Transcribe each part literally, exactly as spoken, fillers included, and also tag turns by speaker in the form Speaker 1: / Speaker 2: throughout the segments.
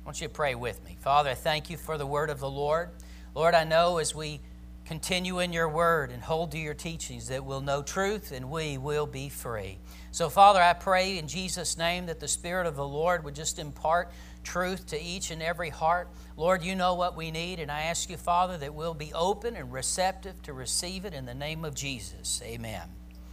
Speaker 1: want you to pray with me. Father, I thank you for the word of the Lord. Lord, I know as we continue in your word and hold to your teachings that we'll know truth and we will be free. So, Father, I pray in Jesus' name that the Spirit of the Lord would just impart truth to each and every heart. Lord, you know what we need, and I ask you, Father, that we'll be open and receptive to receive it in the name of Jesus. Amen.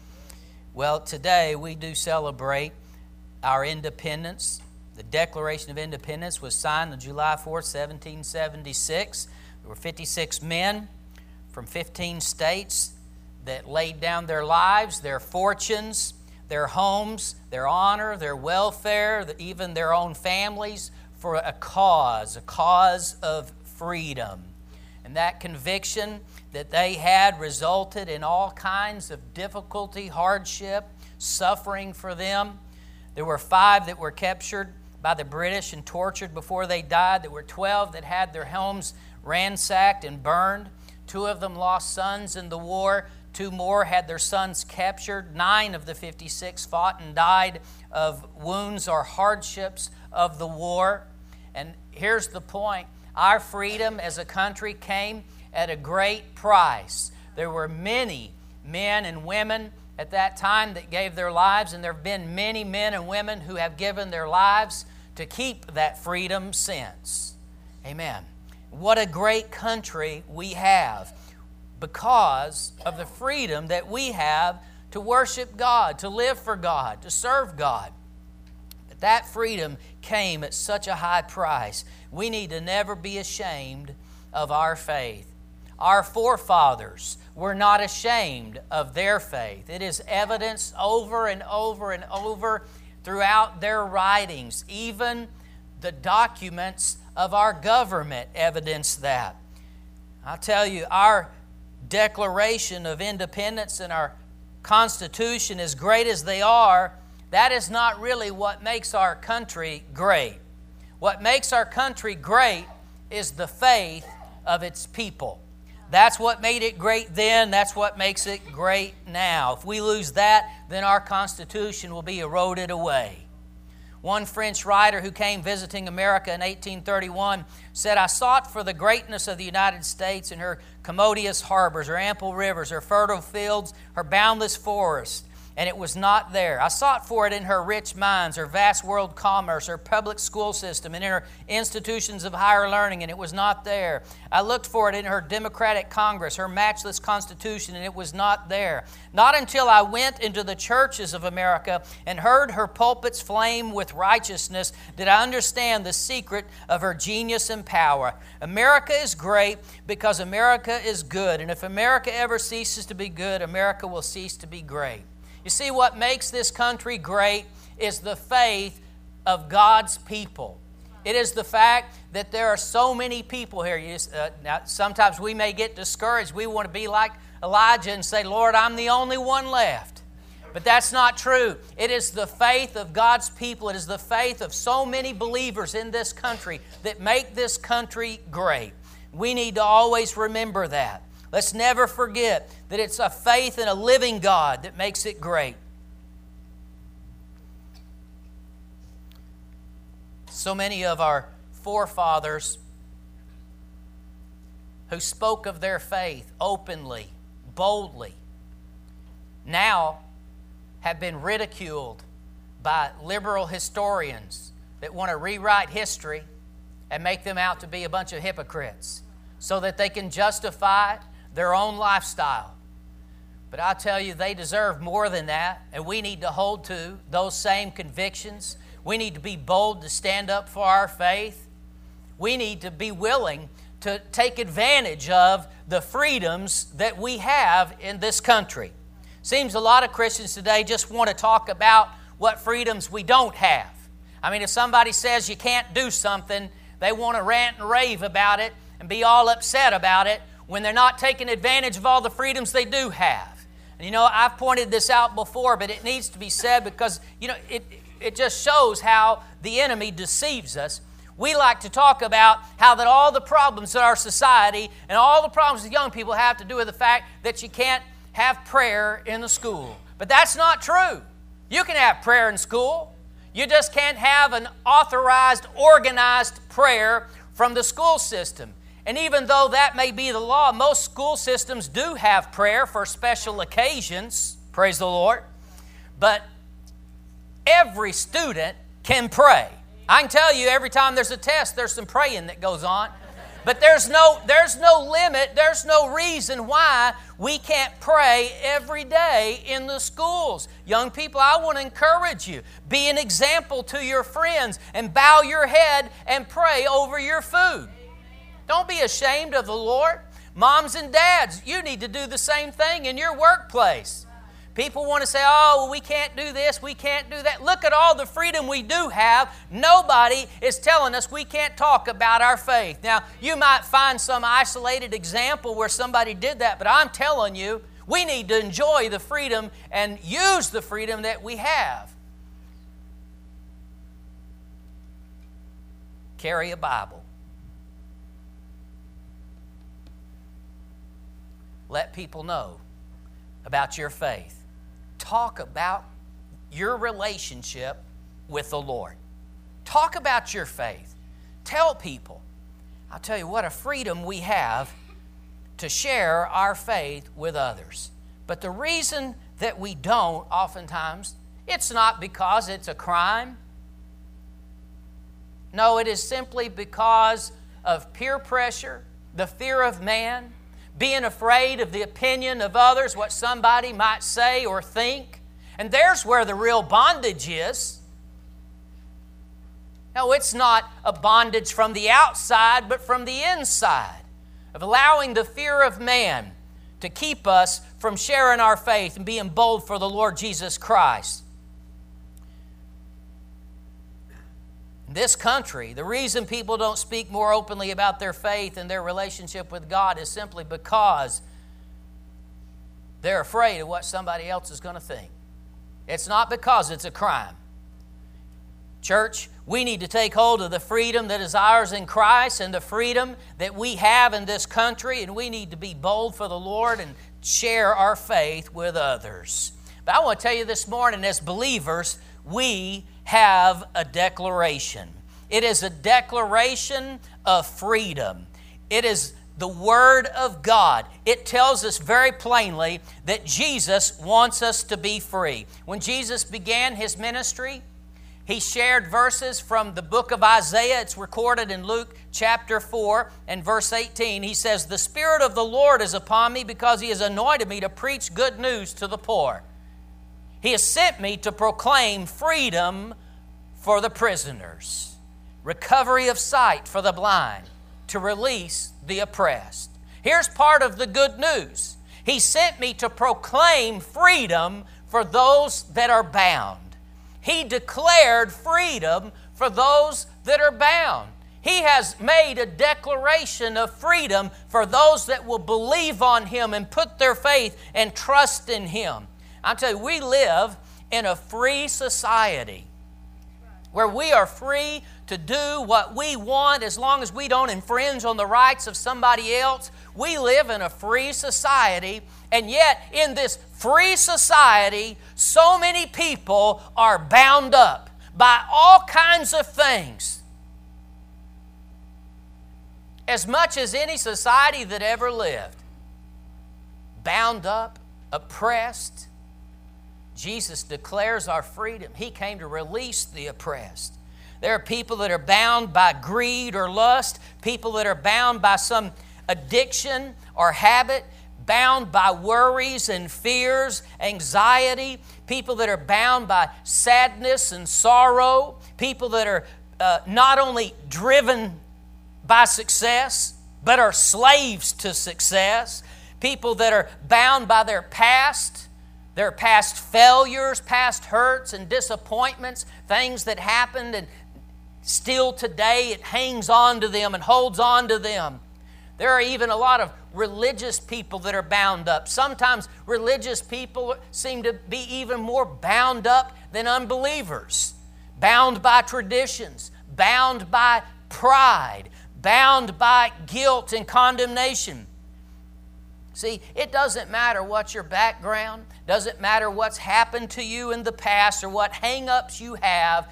Speaker 1: Well, today we do celebrate our independence. The Declaration of Independence was signed on July fourth, seventeen seventy-six. There were fifty-six men from fifteen states that laid down their lives, their fortunes, their homes, their honor, their welfare, even their own families for a cause, a cause of freedom. And that conviction that they had resulted in all kinds of difficulty, hardship, suffering for them. There were five that were captured by the British and tortured before they died. There were twelve that had their homes ransacked and burned. Two of them lost sons in the war. Two more had their sons captured. Nine of the fifty-six fought and died of wounds or hardships of the war. And here's the point. Our freedom as a country came at a great price. There were many men and women at that time that gave their lives, and there have been many men and women who have given their lives to keep that freedom since. Amen. What a great country we have because of the freedom that we have to worship God, to live for God, to serve God. But that freedom came at such a high price. We need to never be ashamed of our faith. Our forefathers were not ashamed of their faith. It is evidenced over and over and over throughout their writings. Even the documents of our government evidence that. I'll tell you, our Declaration of Independence and our Constitution, as great as they are, that is not really what makes our country great. What makes our country great is the faith of its people. That's what made it great then. That's what makes it great now. If we lose that, then our Constitution will be eroded away. One French writer who came visiting America in eighteen thirty-one said, "I sought for the greatness of the United States in her commodious harbors, her ample rivers, her fertile fields, her boundless forests, and it was not there. I sought for it in her rich mines, her vast world commerce, her public school system, and in her institutions of higher learning, and it was not there. I looked for it in her democratic Congress, her matchless Constitution, and it was not there. Not until I went into the churches of America and heard her pulpits flame with righteousness did I understand the secret of her genius and power. America is great because America is good, and if America ever ceases to be good, America will cease to be great." You see, what makes this country great is the faith of God's people. It is the fact that there are so many people here. You just, uh, now, sometimes we may get discouraged. We want to be like Elijah and say, "Lord, I'm the only one left." But that's not true. It is the faith of God's people. It is the faith of so many believers in this country that make this country great. We need to always remember that. Let's never forget that it's a faith in a living God that makes it great. So many of our forefathers who spoke of their faith openly, boldly, now have been ridiculed by liberal historians that want to rewrite history and make them out to be a bunch of hypocrites so that they can justify their own lifestyle. But I tell you, they deserve more than that, and we need to hold to those same convictions. We need to be bold to stand up for our faith. We need to be willing to take advantage of the freedoms that we have in this country. Seems a lot of Christians today just want to talk about what freedoms we don't have. I mean, if somebody says you can't do something, they want to rant and rave about it and be all upset about it when they're not taking advantage of all the freedoms they do have. And you know, I've pointed this out before, but it needs to be said because, you know, it, it just shows how the enemy deceives us. We like to talk about how that all the problems in our society and all the problems that young people have to do with the fact that you can't have prayer in the school. But that's not true. You can have prayer in school. You just can't have an authorized, organized prayer from the school system. And even though that may be the law, most school systems do have prayer for special occasions. Praise the Lord. But every student can pray. I can tell you every time there's a test, there's some praying that goes on. But there's no, there's no limit, there's no reason why we can't pray every day in the schools. Young people, I want to encourage you. Be an example to your friends and bow your head and pray over your food. Don't be ashamed of the Lord. Moms and dads, you need to do the same thing in your workplace. People want to say, oh, we can't do this, we can't do that. Look at all the freedom we do have. Nobody is telling us we can't talk about our faith. Now, you might find some isolated example where somebody did that, but I'm telling you, we need to enjoy the freedom and use the freedom that we have. Carry a Bible. Let people know about your faith. Talk about your relationship with the Lord. Talk about your faith. Tell people. I'll tell you what a freedom we have to share our faith with others. But the reason that we don't, oftentimes, it's not because it's a crime. No, it is simply because of peer pressure, the fear of man, being afraid of the opinion of others, what somebody might say or think. And there's where the real bondage is. No, it's not a bondage from the outside, but from the inside, of allowing the fear of man to keep us from sharing our faith and being bold for the Lord Jesus Christ. In this country, the reason people don't speak more openly about their faith and their relationship with God is simply because they're afraid of what somebody else is going to think. It's not because it's a crime. Church, we need to take hold of the freedom that is ours in Christ and the freedom that we have in this country, and we need to be bold for the Lord and share our faith with others. But I want to tell you this morning, as believers, we have a declaration. It is a declaration of freedom. It is the Word of God. It tells us very plainly that Jesus wants us to be free. When Jesus began His ministry, He shared verses from the book of Isaiah. It's recorded in Luke chapter four and verse eighteen. He says, "The Spirit of the Lord is upon me because He has anointed me to preach good news to the poor. He has sent me to proclaim freedom for the prisoners, recovery of sight for the blind, to release the oppressed." Here's part of the good news. He sent me to proclaim freedom for those that are bound. He declared freedom for those that are bound. He has made a declaration of freedom for those that will believe on Him and put their faith and trust in Him. I tell you, we live in a free society where we are free to do what we want as long as we don't infringe on the rights of somebody else. We live in a free society, and yet in this free society, so many people are bound up by all kinds of things. As much as any society that ever lived. Bound up, oppressed. Jesus declares our freedom. He came to release the oppressed. There are people that are bound by greed or lust, people that are bound by some addiction or habit, bound by worries and fears, anxiety, people that are bound by sadness and sorrow, people that are uh, not only driven by success, but are slaves to success, people that are bound by their past, their past failures, past hurts and disappointments, things that happened, and still today it hangs on to them and holds on to them. There are even a lot of religious people that are bound up. Sometimes religious people seem to be even more bound up than unbelievers. Bound by traditions, bound by pride, bound by guilt and condemnation. See, it doesn't matter what your background, doesn't matter what's happened to you in the past or what hang-ups you have.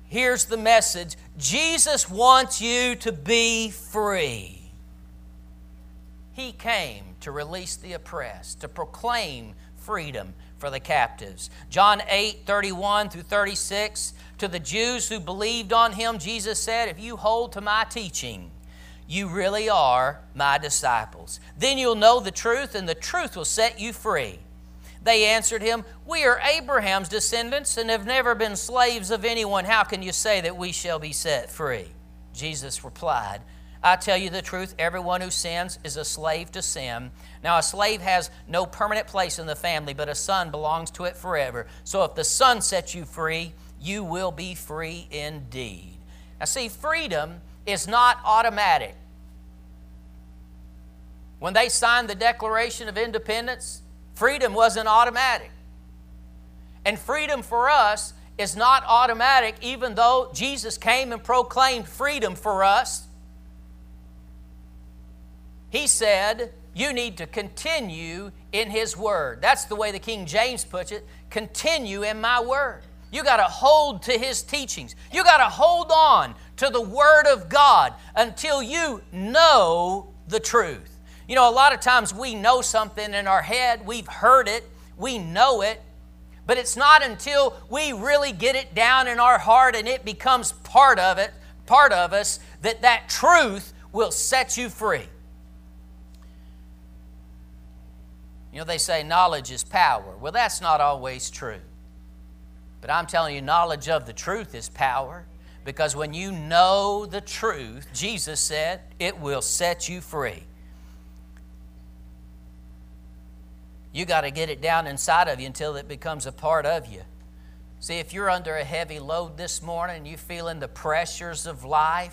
Speaker 1: here's the message. Jesus wants you to be free. He came to release the oppressed, to proclaim freedom for the captives. John eight, thirty-one through thirty-six, to the Jews who believed on Him, Jesus said, if you hold to my teaching, you really are my disciples. Then you'll know the truth, and the truth will set you free. They answered Him, we are Abraham's descendants and have never been slaves of anyone. How can you say that we shall be set free? Jesus replied, I tell you the truth, everyone who sins is a slave to sin. Now a slave has no permanent place in the family, but a son belongs to it forever. So if the Son sets you free, you will be free indeed. Now see, freedom is not automatic. When they signed the Declaration of Independence, freedom wasn't automatic. And freedom for us is not automatic, even though Jesus came and proclaimed freedom for us. He said, you need to continue in His Word. That's the way the King James puts it. Continue in my Word. You got to hold to His teachings. You got to hold on to the Word of God until you know the truth. You know, a lot of times we know something in our head. We've heard it. We know it. But it's not until we really get it down in our heart and it becomes part of it, part of us, that that truth will set you free. You know, they say knowledge is power. Well, that's not always true. But I'm telling you, knowledge of the truth is power. Because when you know the truth, Jesus said, it will set you free. You got to get it down inside of you until it becomes a part of you. See, if you're under a heavy load this morning and you're feeling the pressures of life,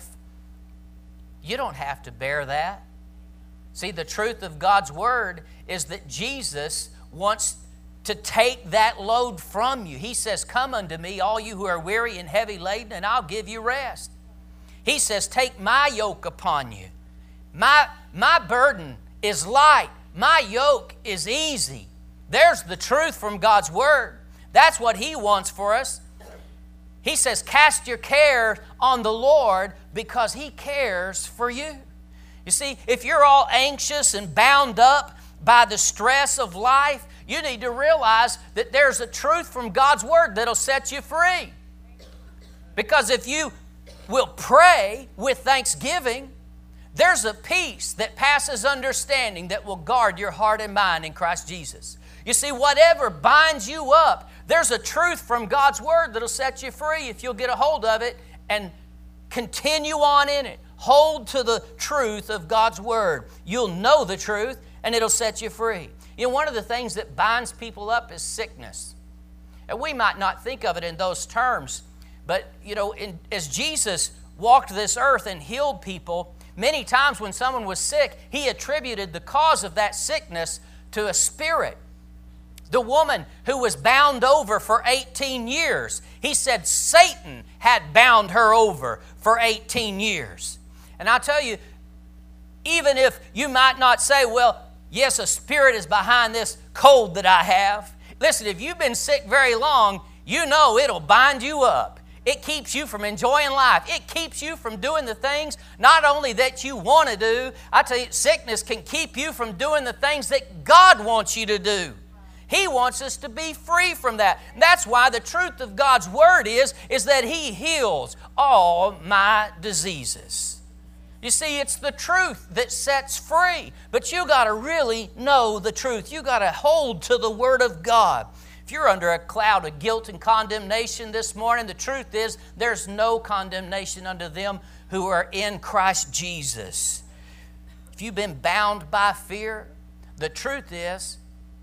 Speaker 1: you don't have to bear that. See, the truth of God's Word is that Jesus wants to take that load from you. He says, come unto me, all you who are weary and heavy laden, and I'll give you rest. He says, take my yoke upon you. My, my burden is light. My yoke is easy. There's the truth from God's Word. That's what He wants for us. He says, cast your care on the Lord because He cares for you. You see, if you're all anxious and bound up by the stress of life, you need to realize that there's a truth from God's Word that'll set you free. Because if you will pray with thanksgiving, there's a peace that passes understanding that will guard your heart and mind in Christ Jesus. You see, whatever binds you up, there's a truth from God's Word that'll set you free if you'll get a hold of it and continue on in it. Hold to the truth of God's Word. You'll know the truth and it'll set you free. You know, one of the things that binds people up is sickness. And we might not think of it in those terms, but, you know, in, as Jesus walked this earth and healed people, many times when someone was sick, He attributed the cause of that sickness to a spirit. The woman who was bound over for eighteen years, He said Satan had bound her over for eighteen years. And I tell you, even if you might not say, well, yes, a spirit is behind this cold that I have. Listen, if you've been sick very long, you know it'll bind you up. It keeps you from enjoying life. It keeps you from doing the things not only that you want to do. I tell you, sickness can keep you from doing the things that God wants you to do. He wants us to be free from that. And that's why the truth of God's Word is, is that He heals all my diseases. You see, it's the truth that sets free. But you got to really know the truth. You got to hold to the Word of God. If you're under a cloud of guilt and condemnation this morning, the truth is there's no condemnation unto them who are in Christ Jesus. If you've been bound by fear, the truth is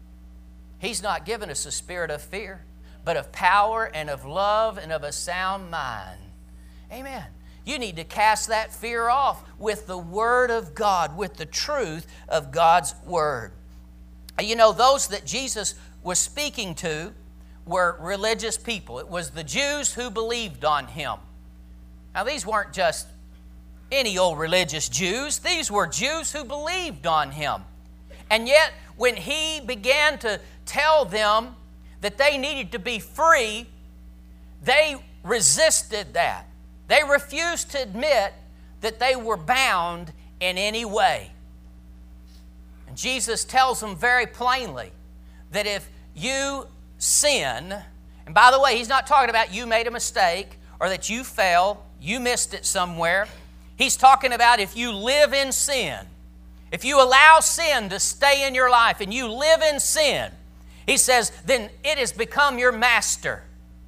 Speaker 1: He's not given us a spirit of fear, but of power and of love and of a sound mind. Amen. You need to cast that fear off with the Word of God, with the truth of God's Word. You know, those that Jesus was speaking to were religious people. It was the Jews who believed on Him. Now, these weren't just any old religious Jews. These were Jews who believed on Him. And yet, when He began to tell them that they needed to be free, they resisted that. They refused to admit that they were bound in any way. And Jesus tells them very plainly that if you sin, and by the way, he's not talking about you made a mistake or that you fell, you missed it somewhere. He's talking about if you live in sin, if you allow sin to stay in your life and you live in sin, he says, then it has become your master.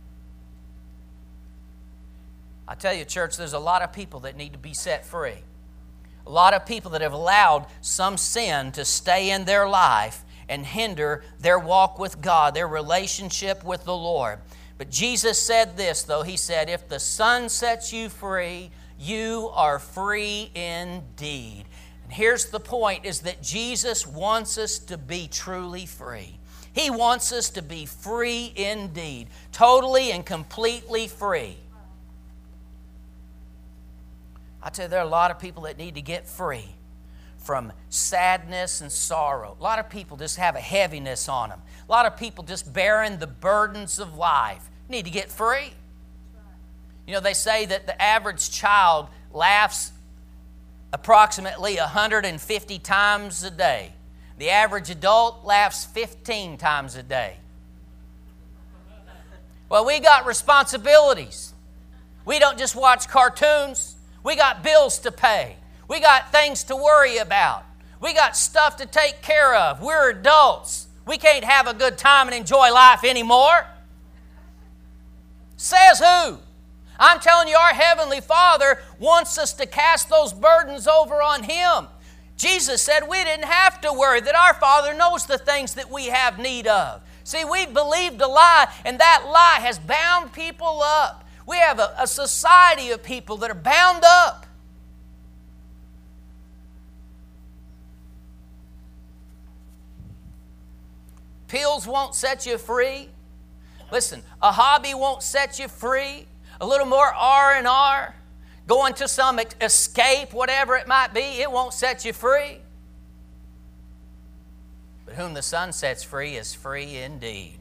Speaker 1: I tell you, church, there's a lot of people that need to be set free. A lot of people that have allowed some sin to stay in their life and hinder their walk with God, their relationship with the Lord. But Jesus said this, though. He said, if the Son sets you free, you are free indeed. And here's the point, is that Jesus wants us to be truly free. He wants us to be free indeed, totally and completely free. I tell you, there are a lot of people that need to get free from sadness and sorrow. A lot of people just have a heaviness on them. A lot of people just bearing the burdens of life. Need to get free. You know, they say that the average child laughs approximately one hundred fifty times a day. The average adult laughs fifteen times a day. Well, we got responsibilities. We don't just watch cartoons. We got bills to pay. We got things to worry about. We got stuff to take care of. We're adults. We can't have a good time and enjoy life anymore. Says who? I'm telling you, our Heavenly Father wants us to cast those burdens over on Him. Jesus said we didn't have to worry, that our Father knows the things that we have need of. See, we've believed a lie, and that lie has bound people up. We have a, a society of people that are bound up. Pills won't set you free. Listen, a hobby won't set you free. A little more R and R, going to some escape, whatever it might be, it won't set you free. But whom the Son sets free is free indeed.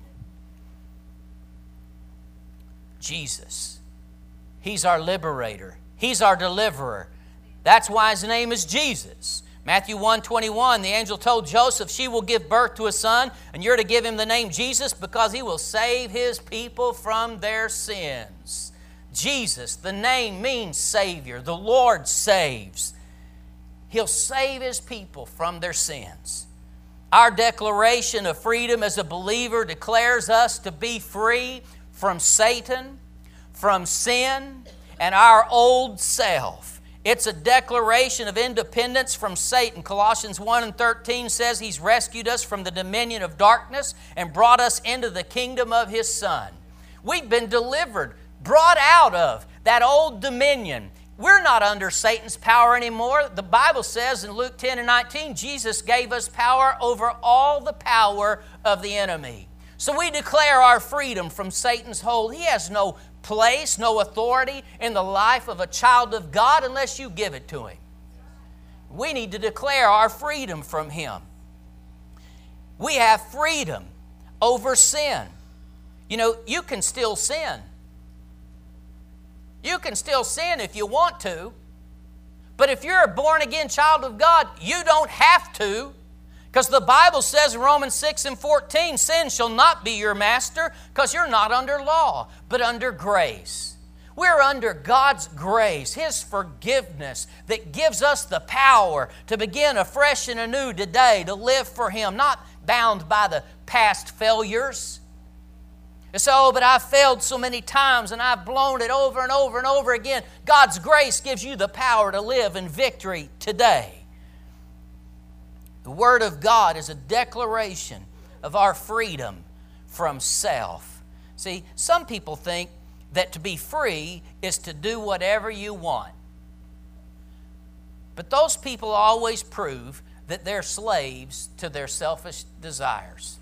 Speaker 1: Jesus. He's our liberator. He's our deliverer. That's why His name is Jesus. Matthew one twenty-one, the angel told Joseph, she will give birth to a son, and you're to give him the name Jesus because he will save his people from their sins. Jesus, the name means Savior. The Lord saves. He'll save His people from their sins. Our declaration of freedom as a believer declares us to be free from Satan, from sin, and our old self. It's a declaration of independence from Satan. Colossians one and thirteen says He's rescued us from the dominion of darkness and brought us into the kingdom of His Son. We've been delivered, brought out of that old dominion. We're not under Satan's power anymore. The Bible says in Luke ten and nineteen, Jesus gave us power over all the power of the enemy. So we declare our freedom from Satan's hold. He has no place, no authority in the life of a child of God unless you give it to him. We need to declare our freedom from him. We have freedom over sin. You know, you can still sin. You can still sin if you want to. But if you're a born-again child of God, you don't have to. Because the Bible says in Romans six and fourteen, sin shall not be your master because you're not under law, but under grace. We're under God's grace, His forgiveness that gives us the power to begin afresh and anew today, to live for Him, not bound by the past failures. And so, oh, but I've failed so many times and I've blown it over and over and over again. God's grace gives you the power to live in victory today. The Word of God is a declaration of our freedom from self. See, some people think that to be free is to do whatever you want. But those people always prove that they're slaves to their selfish desires.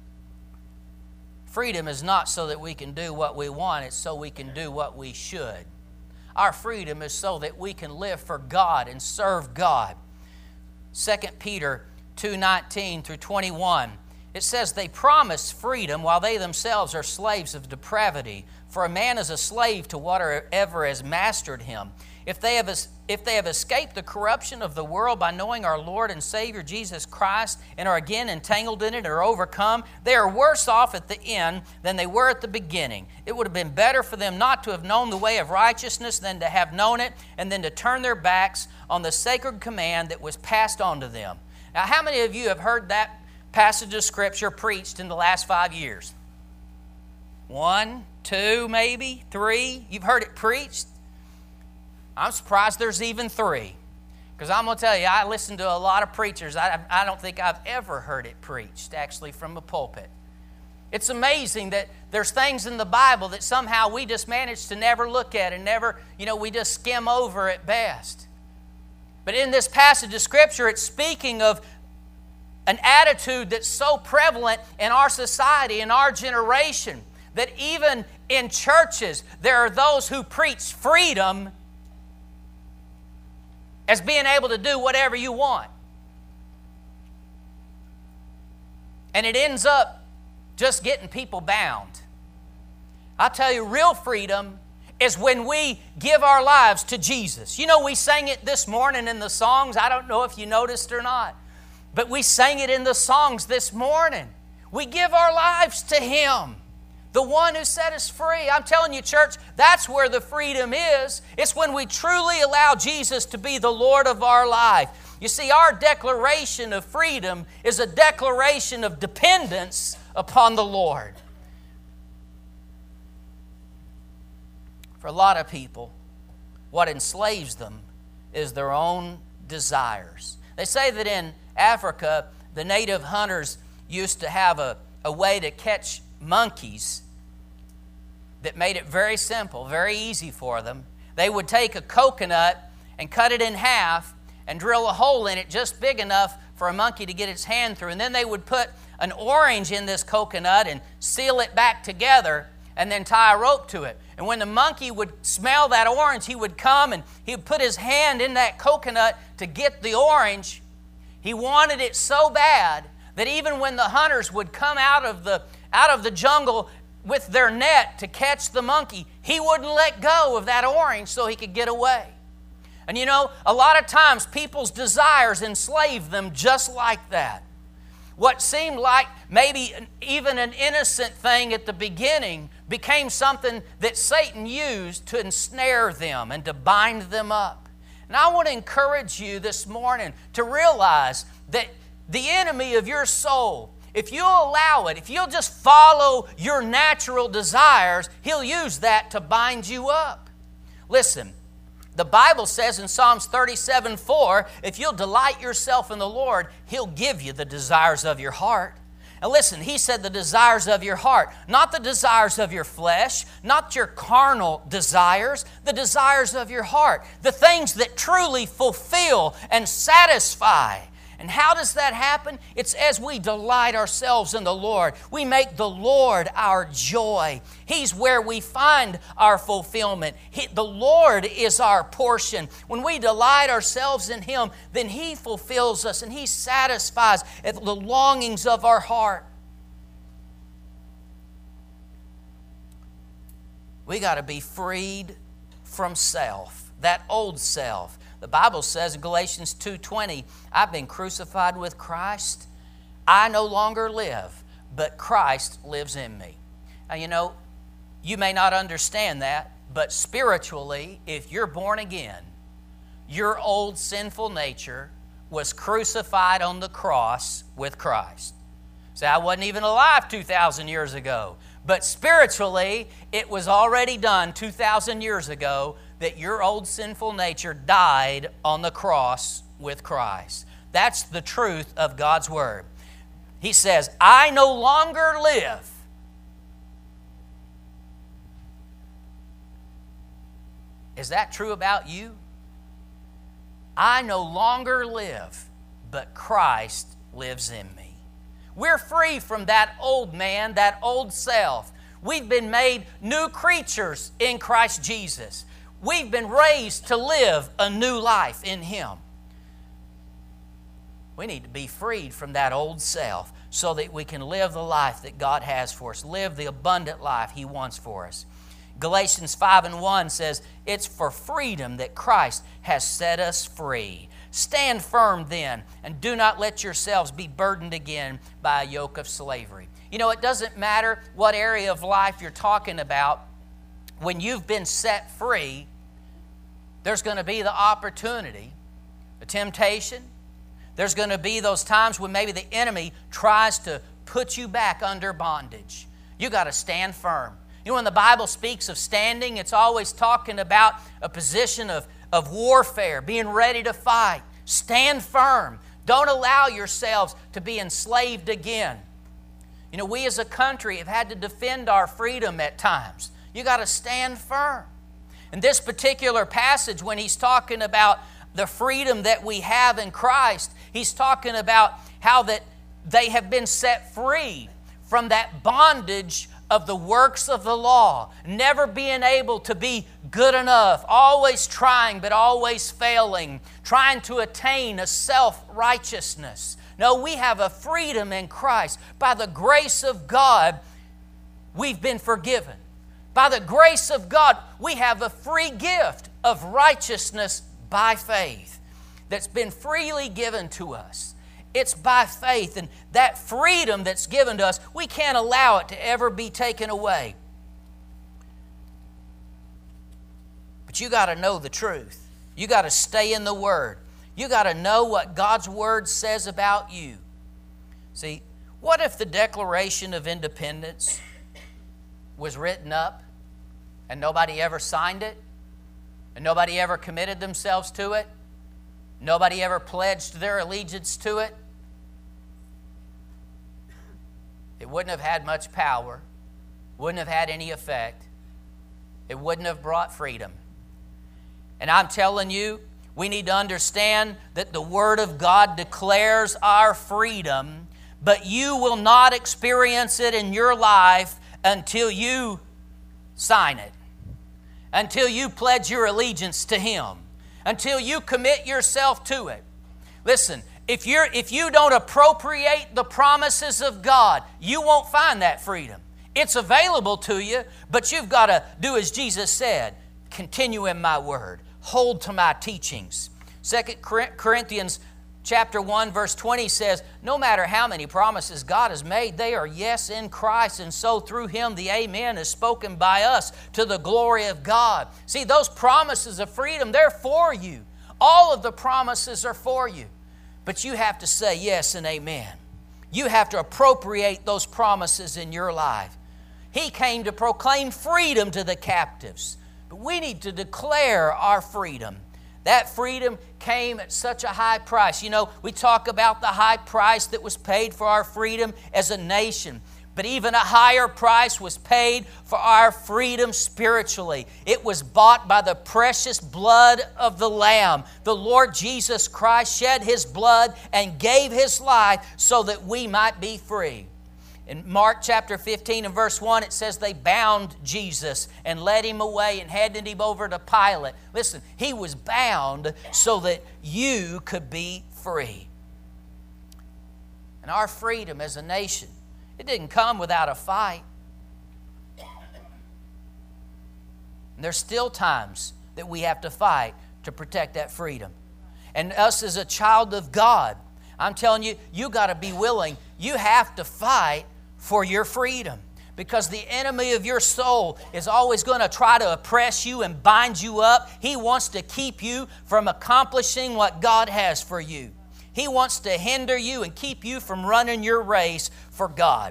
Speaker 1: Freedom is not so that we can do what we want, it's so we can do what we should. Our freedom is so that we can live for God and serve God. Second Peter two nineteen through twenty-one, It says they promise freedom while they themselves are slaves of depravity. For a man is a slave to whatever has mastered him. If they have, if they have escaped the corruption of the world by knowing our Lord and Savior Jesus Christ and are again entangled in it or overcome, they are worse off at the end than they were at the beginning. It would have been better for them not to have known the way of righteousness than to have known it and then to turn their backs on the sacred command that was passed on to them. Now, how many of you have heard that passage of Scripture preached in the last five years? One, two, maybe, three. You've heard it preached? I'm surprised there's even three. Because I'm going to tell you, I listen to a lot of preachers. I, I don't think I've ever heard it preached, actually, from a pulpit. It's amazing that there's things in the Bible that somehow we just manage to never look at and never, you know, we just skim over at best. But in this passage of Scripture, it's speaking of an attitude that's so prevalent in our society, in our generation, that even in churches, there are those who preach freedom as being able to do whatever you want. And it ends up just getting people bound. I'll tell you, real freedom is when we give our lives to Jesus. You know, we sang it this morning in the songs. I don't know if you noticed or not, but we sang it in the songs this morning. We give our lives to Him, the one who set us free. I'm telling you, church, that's where the freedom is. It's when we truly allow Jesus to be the Lord of our life. You see, our declaration of freedom is a declaration of dependence upon the Lord. For a lot of people, what enslaves them is their own desires. They say that in Africa, the native hunters used to have a, a way to catch monkeys that made it very simple, very easy for them. They would take a coconut and cut it in half and drill a hole in it just big enough for a monkey to get its hand through. And then they would put an orange in this coconut and seal it back together and then tie a rope to it. And when the monkey would smell that orange, he would come and he would put his hand in that coconut to get the orange. He wanted it so bad that even when the hunters would come out of the, out of the jungle with their net to catch the monkey, he wouldn't let go of that orange so he could get away. And you know, a lot of times people's desires enslave them just like that. What seemed like maybe even an innocent thing at the beginning became something that Satan used to ensnare them and to bind them up. And I want to encourage you this morning to realize that the enemy of your soul, if you'll allow it, if you'll just follow your natural desires, he'll use that to bind you up. Listen, the Bible says in Psalms thirty-seven four, if you'll delight yourself in the Lord, He'll give you the desires of your heart. And listen, He said the desires of your heart, not the desires of your flesh, not your carnal desires, the desires of your heart, the things that truly fulfill and satisfy. And how does that happen? It's as we delight ourselves in the Lord. We make the Lord our joy. He's where we find our fulfillment. He, the Lord is our portion. When we delight ourselves in Him, then He fulfills us and He satisfies the longings of our heart. We got to be freed from self, that old self. The Bible says in Galatians two twenty, I've been crucified with Christ. I no longer live, but Christ lives in me. Now, you know, you may not understand that, but spiritually, if you're born again, your old sinful nature was crucified on the cross with Christ. So I wasn't even alive two thousand years ago, but spiritually, it was already done two thousand years ago that your old sinful nature died on the cross with Christ. That's the truth of God's Word. He says, I no longer live. Is that true about you? I no longer live, but Christ lives in me. We're free from that old man, that old self. We've been made new creatures in Christ Jesus. We've been raised to live a new life in Him. We need to be freed from that old self so that we can live the life that God has for us, live the abundant life He wants for us. Galatians five and one says, it's for freedom that Christ has set us free. Stand firm then, and do not let yourselves be burdened again by a yoke of slavery. You know, it doesn't matter what area of life you're talking about. When you've been set free, there's going to be the opportunity, the temptation. There's going to be those times when maybe the enemy tries to put you back under bondage. You got to stand firm. You know, when the Bible speaks of standing, it's always talking about a position of, of warfare, being ready to fight. Stand firm. Don't allow yourselves to be enslaved again. You know, we as a country have had to defend our freedom at times. You got to stand firm. In this particular passage, when he's talking about the freedom that we have in Christ, he's talking about how that they have been set free from that bondage of the works of the law, never being able to be good enough, always trying but always failing, trying to attain a self-righteousness. No, we have a freedom in Christ. By the grace of God, we've been forgiven. By the grace of God, we have a free gift of righteousness by faith that's been freely given to us. It's by faith, and that freedom that's given to us, we can't allow it to ever be taken away. But you got to know the truth. You got to stay in the Word. You got to know what God's Word says about you. See, what if the Declaration of Independence was written up and nobody ever signed it, and nobody ever committed themselves to it, nobody ever pledged their allegiance to it? It wouldn't have had much power, wouldn't have had any effect. It wouldn't have brought freedom. And I'm telling you, we need to understand that the Word of God declares our freedom, but you will not experience it in your life until you sign it, until you pledge your allegiance to Him, until you commit yourself to it. Listen, if you're if you don't appropriate the promises of God, you won't find that freedom. It's available to you, but you've got to do as Jesus said, continue in my word, hold to my teachings. Second Corinthians chapter one verse twenty says, no matter how many promises God has made, they are yes in Christ, and so through Him the amen is spoken by us to the glory of God. See, those promises of freedom, they're for you. All of the promises are for you. But you have to say yes and amen. You have to appropriate those promises in your life. He came to proclaim freedom to the captives. But we need to declare our freedom. That freedom came at such a high price. You know, we talk about the high price that was paid for our freedom as a nation. But even a higher price was paid for our freedom spiritually. It was bought by the precious blood of the Lamb. The Lord Jesus Christ shed His blood and gave His life so that we might be free. In Mark chapter fifteen and verse one, it says they bound Jesus and led Him away and handed Him over to Pilate. Listen, He was bound so that you could be free. And our freedom as a nation, it didn't come without a fight. And there's still times that we have to fight to protect that freedom. And us as a child of God, I'm telling you, you got to be willing. You have to fight for your freedom, because the enemy of your soul is always going to try to oppress you and bind you up. He wants to keep you from accomplishing what God has for you. He wants to hinder you and keep you from running your race for God.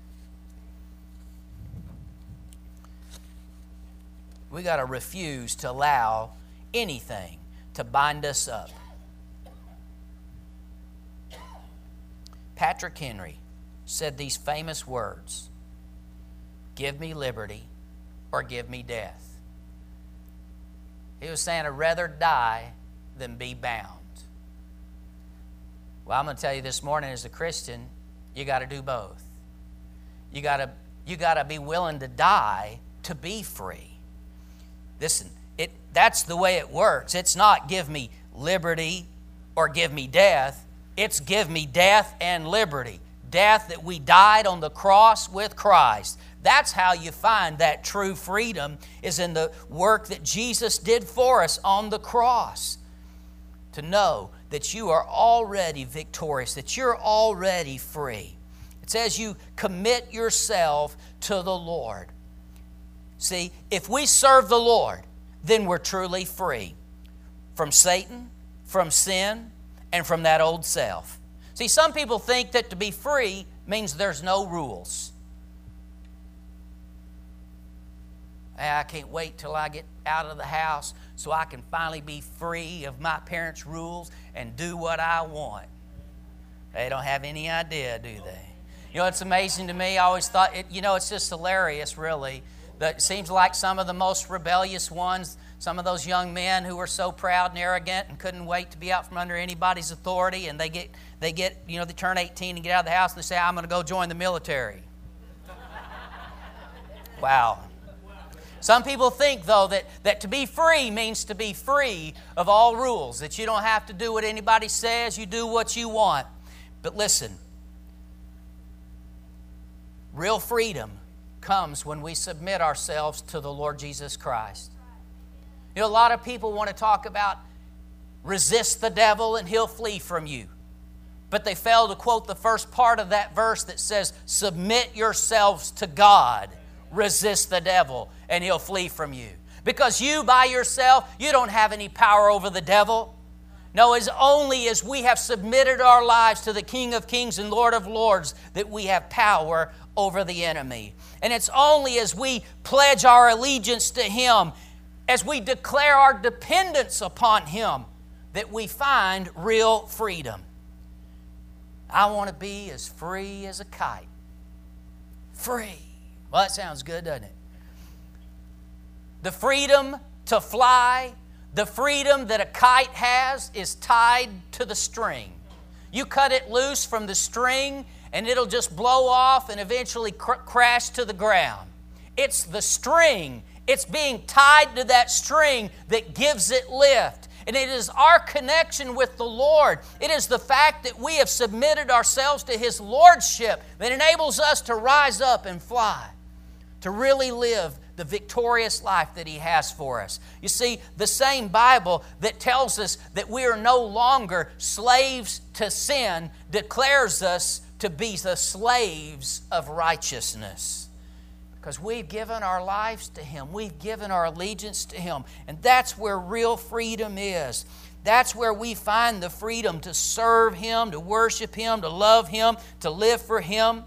Speaker 1: We got to refuse to allow anything to bind us up. Patrick Henry said these famous words, give me liberty or give me death. He was saying, I'd rather die than be bound. Well, I'm going to tell you this morning, as a Christian, you got to do both. You got to you got to be willing to die to be free. Listen, it that's the way it works. It's not give me liberty or give me death. It's give me death and liberty. death, that we died on the cross with Christ. That's how you find that true freedom, is in the work that Jesus did for us on the cross. To know that you are already victorious, that you're already free. It says you commit yourself to the Lord. See, if we serve the Lord, then we're truly free from Satan, from sin, and from that old self. See, some people think that to be free means there's no rules. I can't wait till I get out of the house so I can finally be free of my parents' rules and do what I want. They don't have any idea, do they? You know, it's amazing to me. I always thought, it, you know, it's just hilarious, really. That it seems like some of the most rebellious ones, some of those young men who were so proud and arrogant and couldn't wait to be out from under anybody's authority, and they get, they get, you know, they turn eighteen and get out of the house and they say, I'm going to go join the military. Wow. Some people think, though, that, that to be free means to be free of all rules, that you don't have to do what anybody says, you do what you want. But listen, real freedom comes when we submit ourselves to the Lord Jesus Christ. You know, a lot of people want to talk about resist the devil and he'll flee from you. But they fail to quote the first part of that verse that says, submit yourselves to God. Resist the devil and he'll flee from you. Because you by yourself, you don't have any power over the devil. No, it's only as we have submitted our lives to the King of Kings and Lord of Lords that we have power over the enemy. And it's only as we pledge our allegiance to Him, as we declare our dependence upon Him, that we find real freedom. I want to be as free as a kite. Free. Well, that sounds good, doesn't it? The freedom to fly, the freedom that a kite has, is tied to the string. You cut it loose from the string and it'll just blow off and eventually cr- crash to the ground. It's the string. It's being tied to that string that gives it lift. And it is our connection with the Lord. It is the fact that we have submitted ourselves to His Lordship that enables us to rise up and fly, to really live the victorious life that He has for us. You see, the same Bible that tells us that we are no longer slaves to sin declares us to be the slaves of righteousness. Because we've given our lives to Him. We've given our allegiance to Him. And that's where real freedom is. That's where we find the freedom to serve Him, to worship Him, to love Him, to live for Him.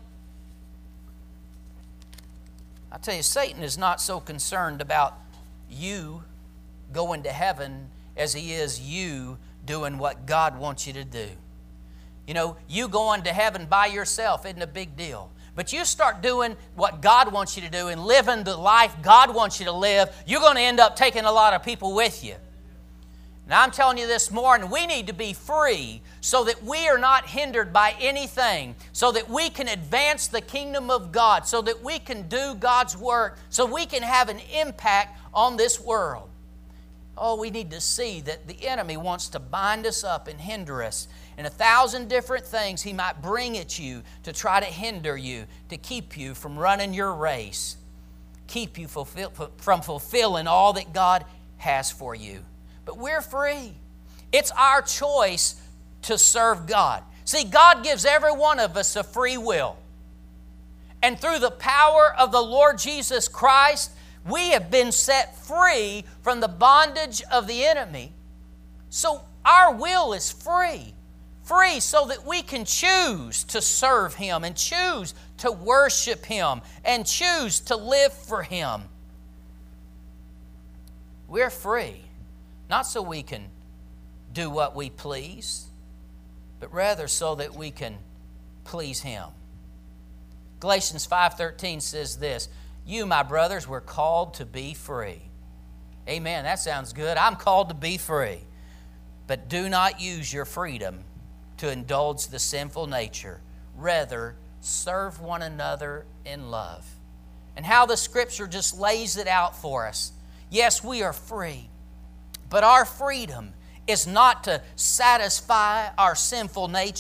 Speaker 1: I tell you, Satan is not so concerned about you going to heaven as he is you doing what God wants you to do. You know, you going to heaven by yourself isn't a big deal. But you start doing what God wants you to do and living the life God wants you to live, you're going to end up taking a lot of people with you. And I'm telling you this morning, we need to be free so that we are not hindered by anything, so that we can advance the kingdom of God, so that we can do God's work, so we can have an impact on this world. Oh, we need to see that the enemy wants to bind us up and hinder us in a thousand different things he might bring at you to try to hinder you, to keep you from running your race, keep you fulfill, from fulfilling all that God has for you. But we're free. It's our choice to serve God. See, God gives every one of us a free will. And through the power of the Lord Jesus Christ, we have been set free from the bondage of the enemy. So our will is free. Free so that we can choose to serve Him and choose to worship Him and choose to live for Him. We're free, not so we can do what we please, but rather so that we can please Him. Galatians five thirteen says this, you, my brothers, were called to be free. Amen, that sounds good. I'm called to be free. But do not use your freedom to indulge the sinful nature. Rather, serve one another in love. And how the Scripture just lays it out for us. Yes, we are free, but our freedom is not to satisfy our sinful nature,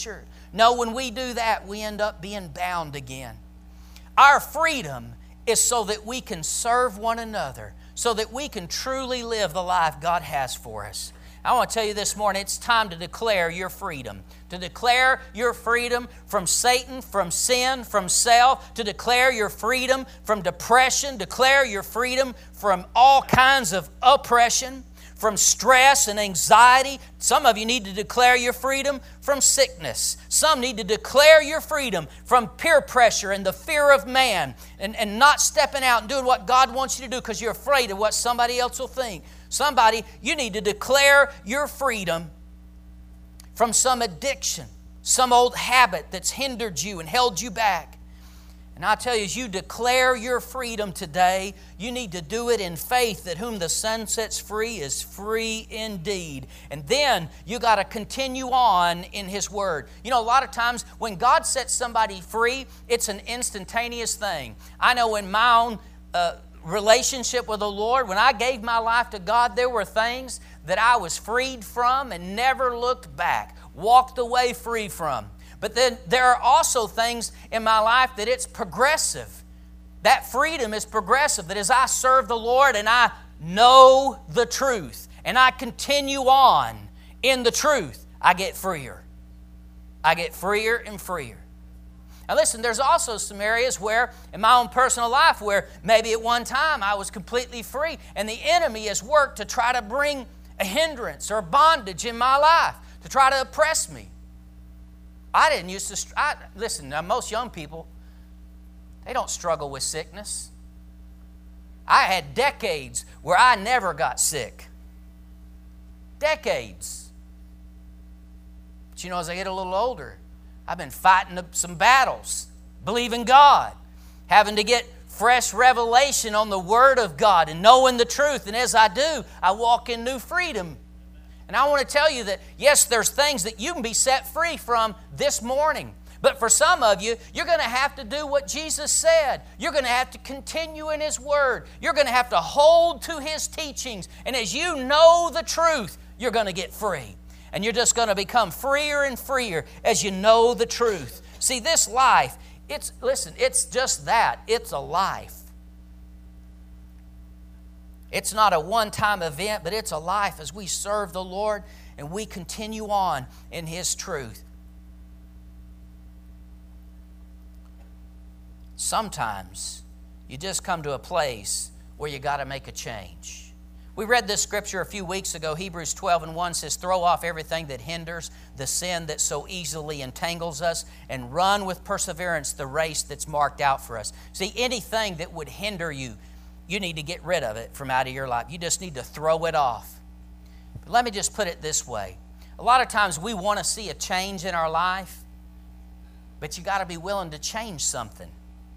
Speaker 1: No, when we do that, we end up being bound again. Our freedom is so that we can serve one another, so that we can truly live the life God has for us. I want to tell you this morning, it's time to declare your freedom. To declare your freedom from Satan, from sin, from self. To declare your freedom from depression. Declare your freedom from all kinds of oppression, from stress and anxiety. Some of you need to declare your freedom from sickness. Some need to declare your freedom from peer pressure and the fear of man, and, and not stepping out and doing what God wants you to do because you're afraid of what somebody else will think. Somebody, you need to declare your freedom from some addiction, some old habit that's hindered you and held you back. And I tell you, as you declare your freedom today, you need to do it in faith that whom the Son sets free is free indeed. And then you got to continue on in His Word. You know, a lot of times when God sets somebody free, it's an instantaneous thing. I know in my own uh, relationship with the Lord, when I gave my life to God, there were things that I was freed from and never looked back, walked away free from. But then there are also things in my life that it's progressive. That freedom is progressive, that as I serve the Lord and I know the truth and I continue on in the truth, I get freer. I get freer and freer. Now listen, there's also some areas where, in my own personal life, where maybe at one time I was completely free and the enemy has worked to try to bring a hindrance or bondage in my life, to try to oppress me. I didn't used to, I, listen, now most young people, they don't struggle with sickness. I had decades where I never got sick. Decades. But you know, as I get a little older, I've been fighting some battles, believing God, having to get fresh revelation on the Word of God and knowing the truth. And as I do, I walk in new freedom. And I want to tell you that, yes, there's things that you can be set free from this morning. But for some of you, you're going to have to do what Jesus said. You're going to have to continue in His Word. You're going to have to hold to His teachings. And as you know the truth, you're going to get free. And you're just going to become freer and freer as you know the truth. See, this life, it's, listen, it's just that. It's a life. It's not a one-time event, but it's a life as we serve the Lord and we continue on in His truth. Sometimes you just come to a place where you got to make a change. We read this scripture a few weeks ago. Hebrews twelve and one says, throw off everything that hinders, the sin that so easily entangles us, and run with perseverance the race that's marked out for us. See, anything that would hinder you, you need to get rid of it from out of your life. You just need to throw it off. But let me just put it this way. A lot of times we want to see a change in our life, but you got to be willing to change something.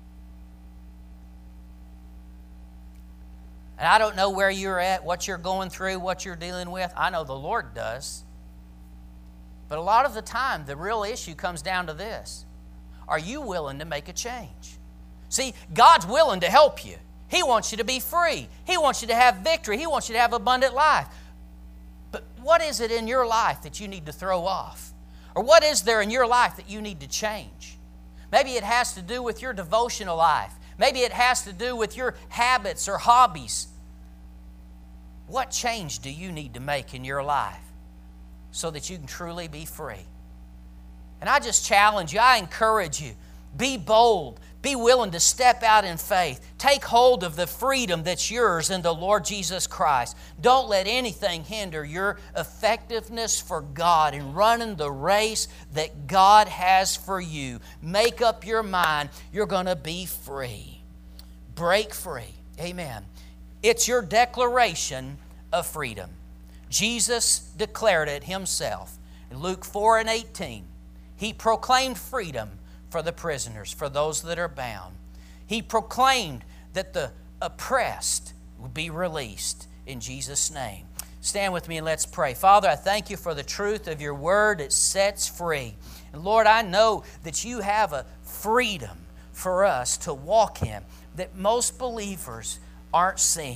Speaker 1: And I don't know where you're at, what you're going through, what you're dealing with. I know the Lord does. But a lot of the time, the real issue comes down to this. Are you willing to make a change? See, God's willing to help you. He wants you to be free. He wants you to have victory. He wants you to have abundant life. But what is it in your life that you need to throw off? Or what is there in your life that you need to change? Maybe it has to do with your devotional life. Maybe it has to do with your habits or hobbies. What change do you need to make in your life so that you can truly be free? And I just challenge you, I encourage you, be bold, be willing to step out in faith. Take hold of the freedom that's yours in the Lord Jesus Christ. Don't let anything hinder your effectiveness for God in running the race that God has for you. Make up your mind. You're going to be free. Break free. Amen. It's your declaration of freedom. Jesus declared it Himself. In Luke four and eighteen, He proclaimed freedom for the prisoners, for those that are bound. He proclaimed that the oppressed would be released in Jesus' name. Stand with me and let's pray. Father, I thank You for the truth of Your word. It sets free. And Lord, I know that You have a freedom for us to walk in that most believers aren't seeing.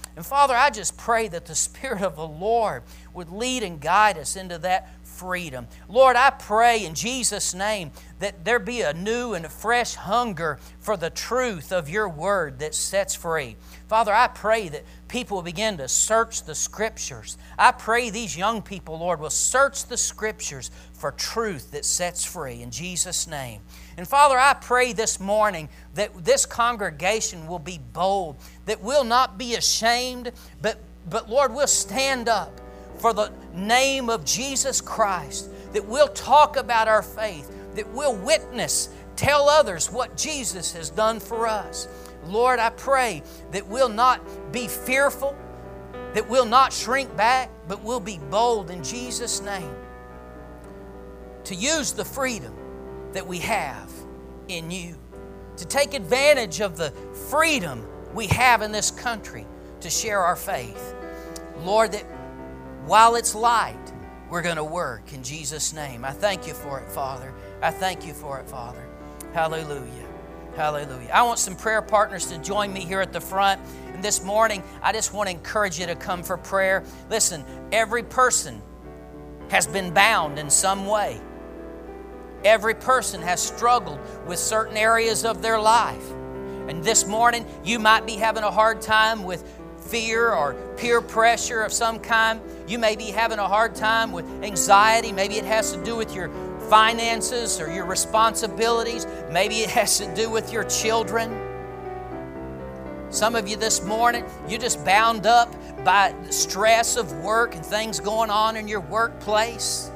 Speaker 1: And Father, I just pray that the Spirit of the Lord would lead and guide us into that freedom. Lord, I pray in Jesus' name that there be a new and a fresh hunger for the truth of your word that sets free. Father, I pray that people will begin to search the Scriptures. I pray these young people, Lord, will search the Scriptures for truth that sets free in Jesus' name. And Father, I pray this morning that this congregation will be bold, that we'll not be ashamed, but, but Lord, we'll stand up for the name of Jesus Christ, that we'll talk about our faith, that we'll witness, tell others what Jesus has done for us. Lord, I pray that we'll not be fearful, that we'll not shrink back, but we'll be bold in Jesus' name to use the freedom that we have in you, to take advantage of the freedom we have in this country to share our faith. Lord, that while it's light, we're going to work in Jesus' name. I thank you for it, Father. I thank you for it, Father. Hallelujah. Hallelujah. I want some prayer partners to join me here at the front. And this morning, I just want to encourage you to come for prayer. Listen, every person has been bound in some way. Every person has struggled with certain areas of their life. And this morning, you might be having a hard time with fear or peer pressure of some kind. You may be having a hard time with anxiety. Maybe it has to do with your finances or your responsibilities. Maybe it has to do with your children. Some of you this morning, you're just bound up by the stress of work and things going on in your workplace.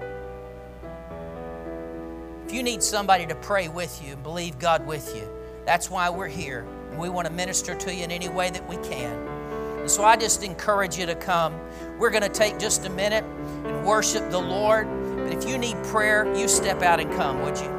Speaker 1: If you need somebody to pray with you and believe God with you, that's why we're here. And we want to minister to you in any way that we can. And so I just encourage you to come. We're going to take just a minute and worship the Lord. But if you need prayer, you step out and come, would you?